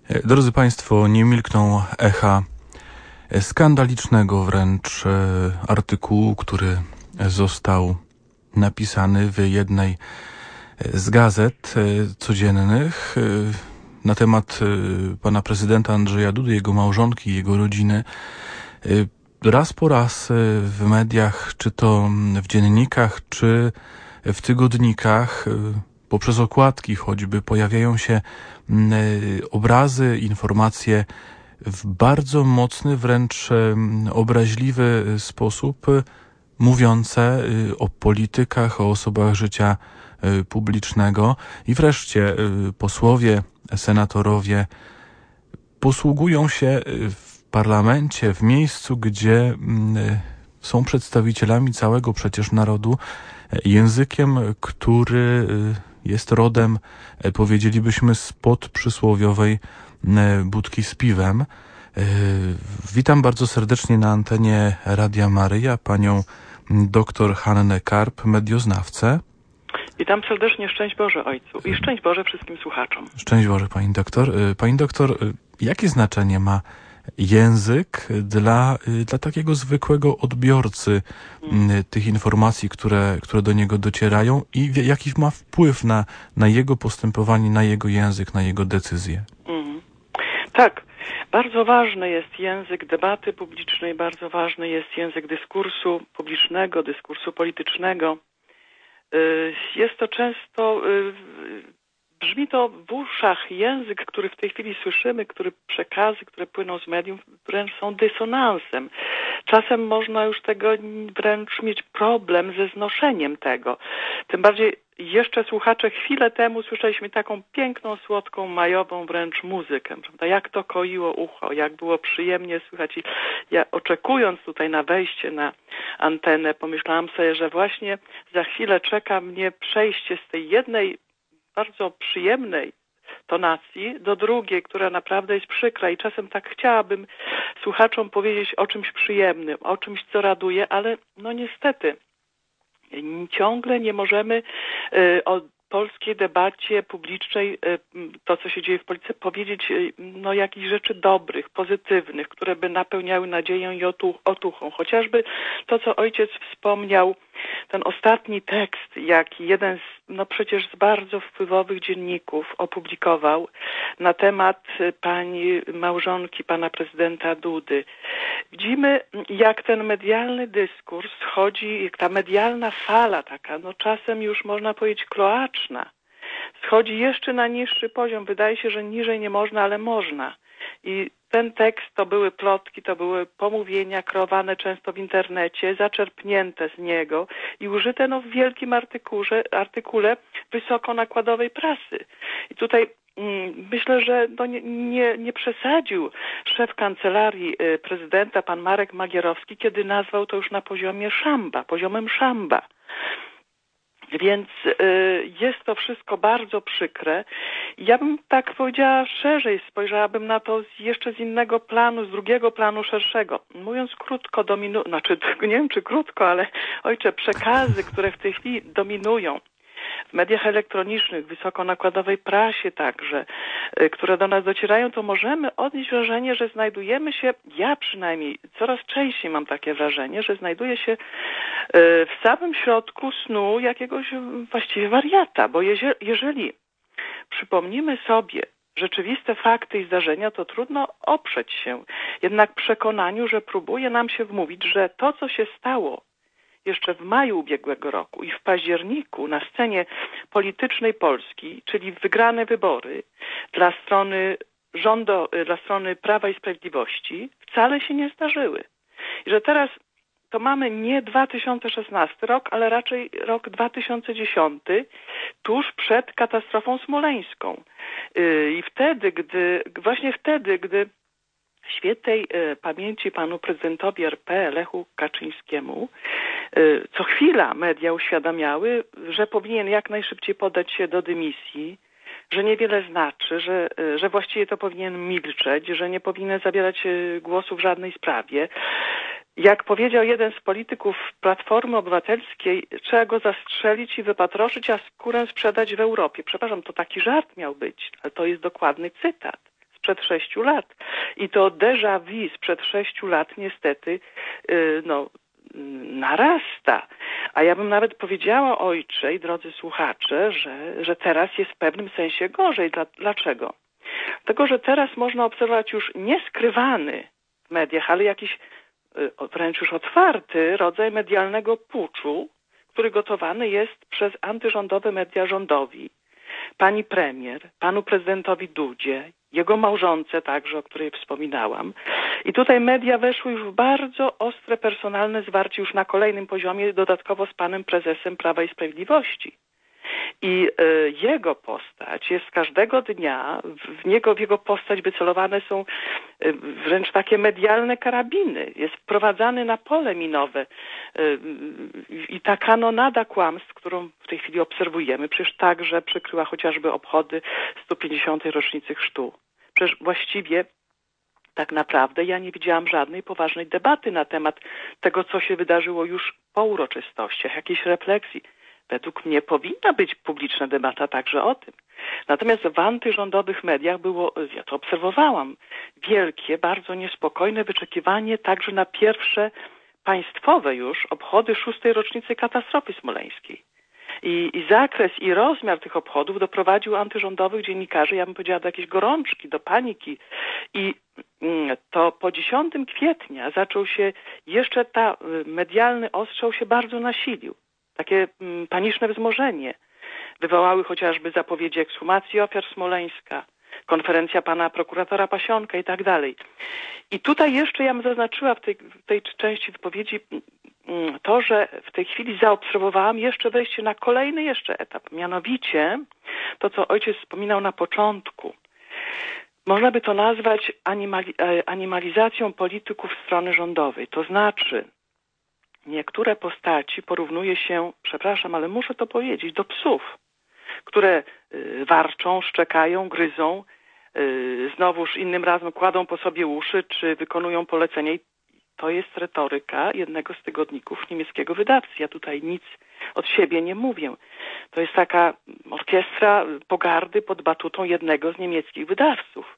Drodzy Państwo, nie milkną echa skandalicznego wręcz artykułu, który został napisany w jednej z gazet codziennych na temat pana prezydenta Andrzeja Dudy, jego małżonki, jego rodziny. Raz po raz w mediach, czy to w dziennikach, czy w tygodnikach, poprzez okładki choćby, pojawiają się obrazy, informacje w bardzo mocny, wręcz obraźliwy sposób mówiące o politykach, o osobach życia publicznego. I wreszcie posłowie, senatorowie posługują się w parlamencie, w miejscu, gdzie są przedstawicielami całego przecież narodu, językiem, który jest rodem, powiedzielibyśmy, spod przysłowiowej budki z piwem. Witam bardzo serdecznie na antenie Radia Maryja panią doktor Hannę Karp, medioznawcę. Witam serdecznie, szczęść Boże Ojcu i szczęść Boże wszystkim słuchaczom. Szczęść Boże pani doktor. Pani doktor, jakie znaczenie ma język dla takiego zwykłego odbiorcy tych informacji, które do niego docierają, i jaki ma wpływ na jego postępowanie, na jego język, na jego decyzje? Tak, bardzo ważny jest język debaty publicznej, bardzo ważny jest język dyskursu publicznego, dyskursu politycznego. Jest to często, brzmi to w uszach język, który w tej chwili słyszymy, przekazy, które płyną z mediów, wręcz są dysonansem. Czasem można już tego wręcz mieć problem ze znoszeniem tego. Tym bardziej jeszcze słuchacze, chwilę temu słyszeliśmy taką piękną, słodką, majową wręcz muzykę, prawda? Jak to koiło ucho, jak było przyjemnie słychać. I ja, oczekując tutaj na wejście na antenę, pomyślałam sobie, że właśnie za chwilę czeka mnie przejście z tej jednej bardzo przyjemnej tonacji do drugiej, która naprawdę jest przykra, i czasem tak chciałabym słuchaczom powiedzieć o czymś przyjemnym, o czymś, co raduje, ale no niestety ciągle nie możemy o polskiej debacie publicznej, to co się dzieje w Polsce, powiedzieć jakichś rzeczy dobrych, pozytywnych, które by napełniały nadzieją i otuchą. Chociażby to, co ojciec wspomniał, ten ostatni tekst, jaki jeden przecież z bardzo wpływowych dzienników opublikował na temat pani małżonki pana prezydenta Dudy. Widzimy, jak ten medialny dyskurs chodzi, jak ta medialna fala taka, czasem już można powiedzieć kloaczna, schodzi jeszcze na niższy poziom. Wydaje się, że niżej nie można, ale można. I ten tekst to były plotki, to były pomówienia kreowane często w internecie, zaczerpnięte z niego i użyte w wielkim artykule wysokonakładowej prasy. I tutaj myślę, że nie przesadził szef kancelarii prezydenta, pan Marek Magierowski, kiedy nazwał to już na poziomem szamba. Więc jest to wszystko bardzo przykre. Ja bym tak powiedziała szerzej, spojrzałabym na to jeszcze z innego planu, z drugiego planu szerszego. Mówiąc krótko, nie wiem czy krótko, ale ojcze, przekazy, które w tej chwili dominują w mediach elektronicznych, wysokonakładowej prasie także, które do nas docierają, to możemy odnieść wrażenie, że znajdujemy się, ja przynajmniej coraz częściej mam takie wrażenie, że znajduję się w samym środku snu jakiegoś właściwie wariata, bo jeżeli przypomnimy sobie rzeczywiste fakty i zdarzenia, to trudno oprzeć się jednak przekonaniu, że próbuje nam się wmówić, że to, co się stało jeszcze w maju ubiegłego roku i w październiku na scenie politycznej Polski, czyli wygrane wybory dla strony dla strony Prawa i Sprawiedliwości, wcale się nie zdarzyły. I że teraz to mamy nie 2016 rok, ale raczej rok 2010, tuż przed katastrofą smoleńską. I właśnie wtedy, gdy świętej pamięci panu prezydentowi RP Lechu Kaczyńskiemu co chwila media uświadamiały, że powinien jak najszybciej podać się do dymisji, że niewiele znaczy, że właściwie to powinien milczeć, że nie powinien zabierać głosu w żadnej sprawie. Jak powiedział jeden z polityków Platformy Obywatelskiej, trzeba go zastrzelić i wypatroszyć, a skórę sprzedać w Europie. Przepraszam, to taki żart miał być, ale to jest dokładny cytat z sprzed 6 lat. I to déjà vu sprzed 6 lat niestety narasta. A ja bym nawet powiedziała, ojcze i drodzy słuchacze, że teraz jest w pewnym sensie gorzej. Dlaczego? Dlatego, że teraz można obserwować już nieskrywany w mediach, ale jakiś wręcz już otwarty rodzaj medialnego puczu, który gotowany jest przez antyrządowe media rządowi, pani premier, panu prezydentowi Dudzie, jego małżonce także, o której wspominałam. I tutaj media weszły już w bardzo ostre personalne zwarcie już na kolejnym poziomie, dodatkowo z panem prezesem Prawa i Sprawiedliwości. I jego postać jest każdego dnia, w jego postać wycelowane są wręcz takie medialne karabiny. Jest wprowadzany na pole minowe i ta kanonada kłamstw, którą w tej chwili obserwujemy, przecież także przykryła chociażby obchody 150. rocznicy chrztu. Przecież właściwie tak naprawdę ja nie widziałam żadnej poważnej debaty na temat tego, co się wydarzyło już po uroczystościach, jakiejś refleksji. Według mnie powinna być publiczna debata także o tym. Natomiast w antyrządowych mediach było, ja to obserwowałam, wielkie, bardzo niespokojne wyczekiwanie także na pierwsze państwowe już obchody 6. rocznicy katastrofy smoleńskiej. I zakres i rozmiar tych obchodów doprowadził antyrządowych dziennikarzy, ja bym powiedziała, do jakiejś gorączki, do paniki. I to po 10 kwietnia zaczął się, jeszcze medialny ostrzał się bardzo nasilił. Takie paniczne wzmożenie wywołały chociażby zapowiedzi ekshumacji ofiar Smoleńska, konferencja pana prokuratora Pasionka i tak dalej. I tutaj jeszcze ja bym zaznaczyła w tej części wypowiedzi to, że w tej chwili zaobserwowałam jeszcze wejście na kolejny jeszcze etap, mianowicie to, co ojciec wspominał na początku. Można by to nazwać animalizacją polityków strony rządowej, to znaczy niektóre postaci porównuje się, przepraszam, ale muszę to powiedzieć, do psów, które warczą, szczekają, gryzą, znowuż innym razem kładą po sobie uszy, czy wykonują polecenia. I to jest retoryka jednego z tygodników niemieckiego wydawcy. Ja tutaj nic od siebie nie mówię. To jest taka orkiestra pogardy pod batutą jednego z niemieckich wydawców.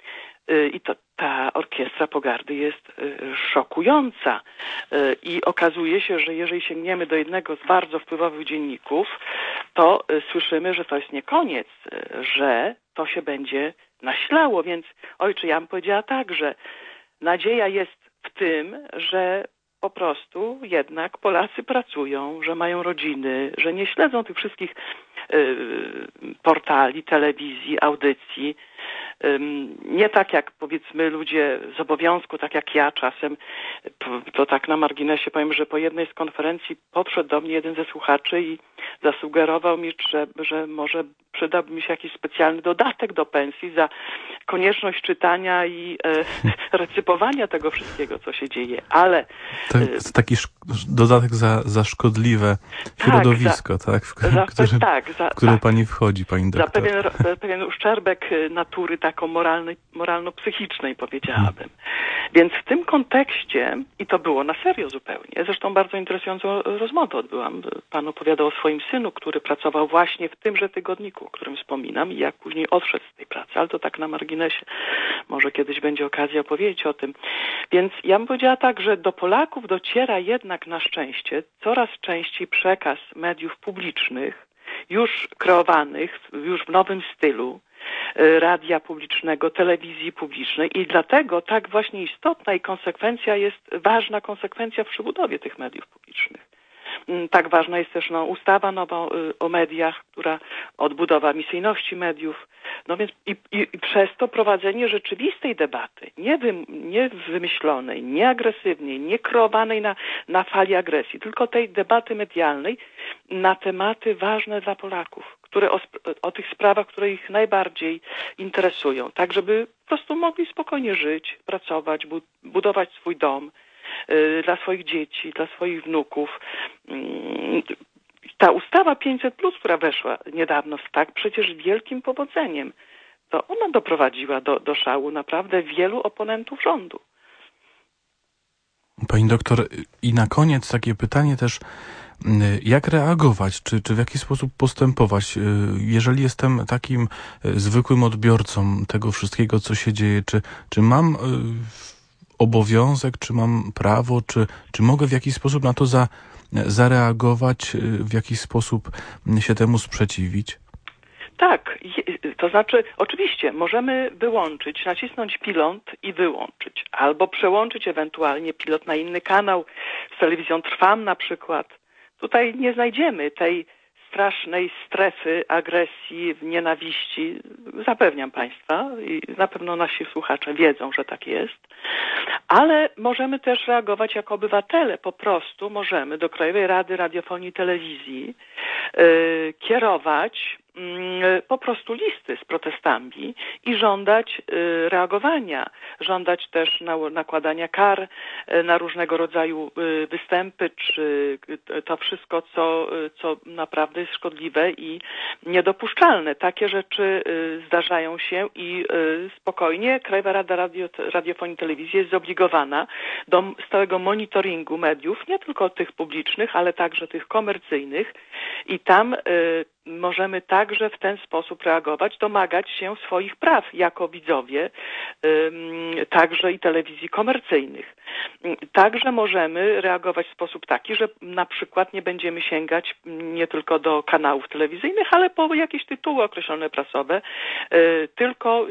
I ta orkiestra pogardy jest szokująca. I okazuje się, że jeżeli sięgniemy do jednego z bardzo wpływowych dzienników, to słyszymy, że to jest nie koniec, że to się będzie naślało. Więc ojcze, ja bym powiedziała tak, że nadzieja jest w tym, że po prostu jednak Polacy pracują, że mają rodziny, że nie śledzą tych wszystkich portali, telewizji, audycji. Nie tak jak powiedzmy ludzie z obowiązku, tak jak ja czasem, to tak na marginesie powiem, że po jednej z konferencji podszedł do mnie jeden ze słuchaczy i zasugerował mi, że może przydałby mi się jakiś specjalny dodatek do pensji za konieczność czytania i recypowania tego wszystkiego, co się dzieje, ale... To jest taki dodatek za szkodliwe środowisko, w które pani wchodzi, pani doktor. Za pewien uszczerbek natury taką moralno-psychicznej, powiedziałabym. Więc w tym kontekście, i to było na serio zupełnie, zresztą bardzo interesującą rozmowę odbyłam. Pan opowiadał o swoim synu, który pracował właśnie w tymże tygodniku, o którym wspominam i jak później odszedł z tej pracy, ale to tak na marginesie. Może kiedyś będzie okazja opowiedzieć o tym. Więc ja bym powiedziała tak, że do Polaków dociera jednak na szczęście coraz częściej przekaz mediów publicznych, już kreowanych, już w nowym stylu, radia publicznego, telewizji publicznej i dlatego tak właśnie istotna i ważna konsekwencja w przebudowie tych mediów publicznych. Tak ważna jest też ustawa nowa o mediach, która odbudowa misyjności mediów. No więc i przez to prowadzenie rzeczywistej debaty, nie wymyślonej, nie agresywnej, nie kreowanej na fali agresji, tylko tej debaty medialnej na tematy ważne dla Polaków, które o tych sprawach, które ich najbardziej interesują, tak żeby po prostu mogli spokojnie żyć, pracować, budować swój dom dla swoich dzieci, dla swoich wnuków. Ta ustawa 500+, która weszła niedawno z tak przecież wielkim powodzeniem, to ona doprowadziła do szału naprawdę wielu oponentów rządu. Pani doktor, i na koniec takie pytanie też Jak reagować? Czy w jaki sposób postępować? Jeżeli jestem takim zwykłym odbiorcą tego wszystkiego, co się dzieje, czy mam obowiązek, czy mam prawo, czy mogę w jakiś sposób na to zareagować, w jakiś sposób się temu sprzeciwić? Tak, to znaczy oczywiście możemy wyłączyć, nacisnąć pilot i wyłączyć, albo przełączyć ewentualnie pilot na inny kanał, z telewizją Trwam na przykład. Tutaj nie znajdziemy tej strasznej strefy agresji, nienawiści. Zapewniam Państwa i na pewno nasi słuchacze wiedzą, że tak jest. Ale możemy też reagować jako obywatele. Po prostu możemy do Krajowej Rady Radiofonii i Telewizji kierować po prostu listy z protestami i żądać reagowania, żądać też nakładania kar na różnego rodzaju występy, czy to wszystko, co naprawdę jest szkodliwe i niedopuszczalne. Takie rzeczy zdarzają się i spokojnie Krajowa Rada Radiofonii i Telewizji jest zobligowana do stałego monitoringu mediów, nie tylko tych publicznych, ale także tych komercyjnych i tam możemy także w ten sposób reagować, domagać się swoich praw jako widzowie, także i telewizji komercyjnych. Także możemy reagować w sposób taki, że na przykład nie będziemy sięgać nie tylko do kanałów telewizyjnych, ale po jakieś tytuły określone prasowe, tylko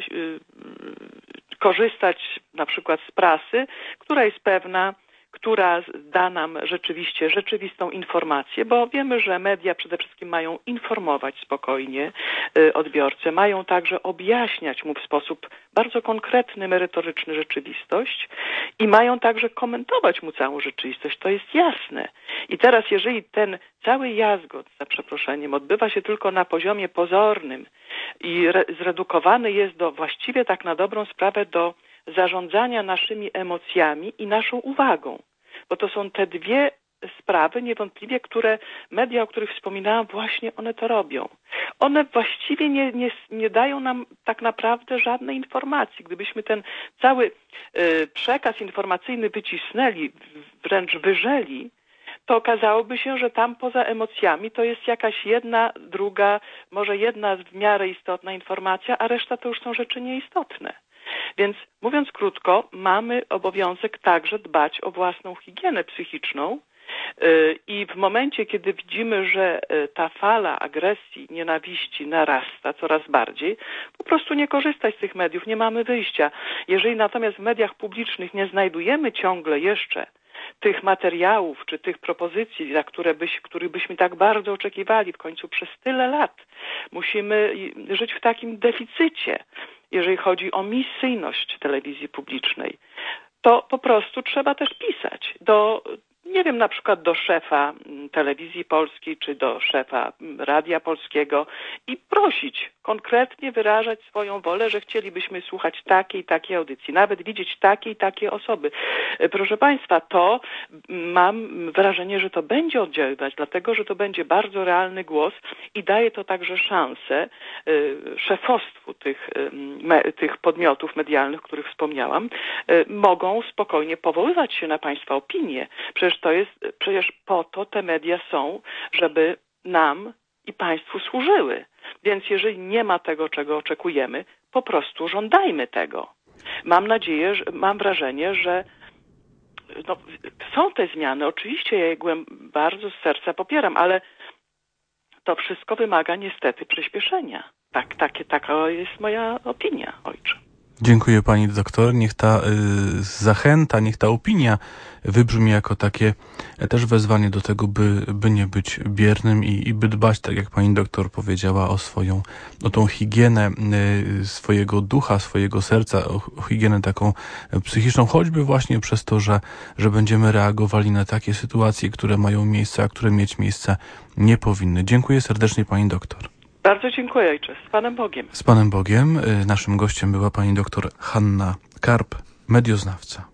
korzystać na przykład z prasy, która jest pewna, która da nam rzeczywiście rzeczywistą informację, bo wiemy, że media przede wszystkim mają informować spokojnie odbiorcę, mają także objaśniać mu w sposób bardzo konkretny, merytoryczny rzeczywistość i mają także komentować mu całą rzeczywistość, to jest jasne. I teraz jeżeli ten cały jazgot, za przeproszeniem, odbywa się tylko na poziomie pozornym i zredukowany jest właściwie tak na dobrą sprawę do zarządzania naszymi emocjami i naszą uwagą. Bo to są te dwie sprawy niewątpliwie, które media, o których wspominałam, właśnie one to robią. One właściwie nie dają nam tak naprawdę żadnej informacji. Gdybyśmy ten cały przekaz informacyjny wycisnęli, wręcz wyrzeli, to okazałoby się, że tam poza emocjami to jest jakaś jedna, druga, może jedna w miarę istotna informacja, a reszta to już są rzeczy nieistotne. Więc mówiąc krótko, mamy obowiązek także dbać o własną higienę psychiczną i w momencie, kiedy widzimy, że ta fala agresji, nienawiści narasta coraz bardziej, po prostu nie korzystać z tych mediów, nie mamy wyjścia. Jeżeli natomiast w mediach publicznych nie znajdujemy ciągle jeszcze tych materiałów czy tych propozycji, na których byśmy tak bardzo oczekiwali w końcu przez tyle lat, musimy żyć w takim deficycie, jeżeli chodzi o misyjność telewizji publicznej, to po prostu trzeba też pisać nie wiem, na przykład do szefa telewizji polskiej, czy do szefa Radia Polskiego i prosić, konkretnie wyrażać swoją wolę, że chcielibyśmy słuchać takiej i takiej audycji, nawet widzieć takie i takie osoby. Proszę Państwa, to mam wrażenie, że to będzie oddziaływać, dlatego, że to będzie bardzo realny głos i daje to także szansę szefostwu tych podmiotów medialnych, o których wspomniałam, mogą spokojnie powoływać się na Państwa opinie. Przecież po to te media są, żeby nam i Państwu służyły. Więc jeżeli nie ma tego, czego oczekujemy, po prostu żądajmy tego. Mam nadzieję, mam wrażenie, że są te zmiany. Oczywiście ja je bardzo z serca popieram, ale to wszystko wymaga niestety przyspieszenia. Taka jest moja opinia, ojcze. Dziękuję pani doktor. Niech ta zachęta, niech ta opinia wybrzmi jako takie też wezwanie do tego, by nie być biernym i by dbać, tak jak pani doktor powiedziała, o tą higienę swojego ducha, swojego serca, o higienę taką psychiczną, choćby właśnie przez to, że będziemy reagowali na takie sytuacje, które mają miejsce, a które mieć miejsce nie powinny. Dziękuję serdecznie pani doktor. Bardzo dziękuję, ojcze. Z Panem Bogiem. Z Panem Bogiem. Naszym gościem była pani doktor Hanna Karp, medioznawca.